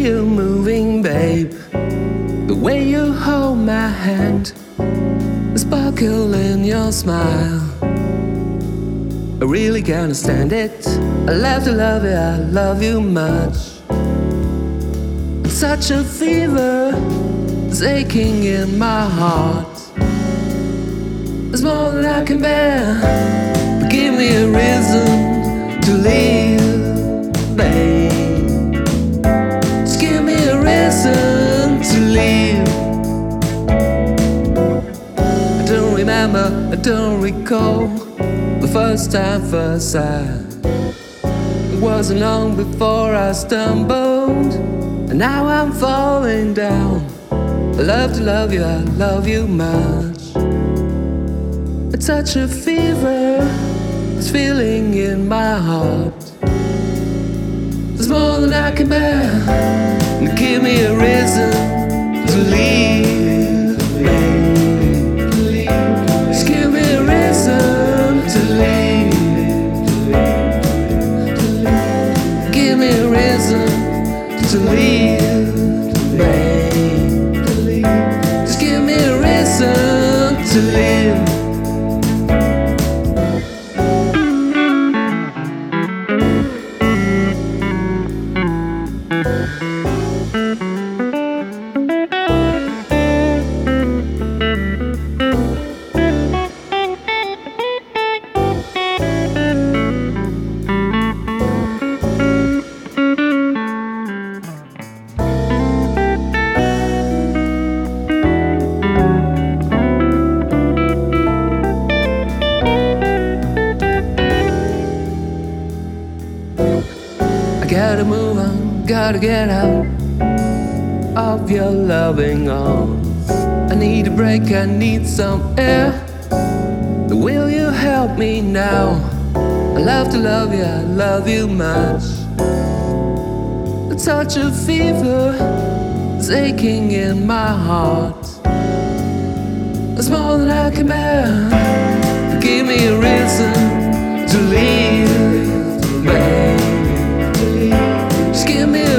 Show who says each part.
Speaker 1: you're moving, babe, the way you hold my hand, the sparkle in your smile, I really can't stand it. I love to love you, I love you much. It's such a fever, it's aching in my heart. It's more than I can bear, but give me a reason to leave, babe. Just give me a reason to leave. I don't remember, I don't recall the first time, first sight. It wasn't long before I stumbled, and now I'm falling down. I love to love you, I love you much. It's such a fever, this feeling in my heart. There's more than I can bear, and give me a reason to leave, babe. Just give me a reason to leave. Give me a reason to leave, babe. Just give me a reason to leave. Gotta move on, gotta get out of your loving arms. I need a break, I need some air. Will you help me now? I love to love you, I love you much. It's such a fever, it's aching in my heart. It's more than I can bear. Give me a reason to leave, babe. Just give me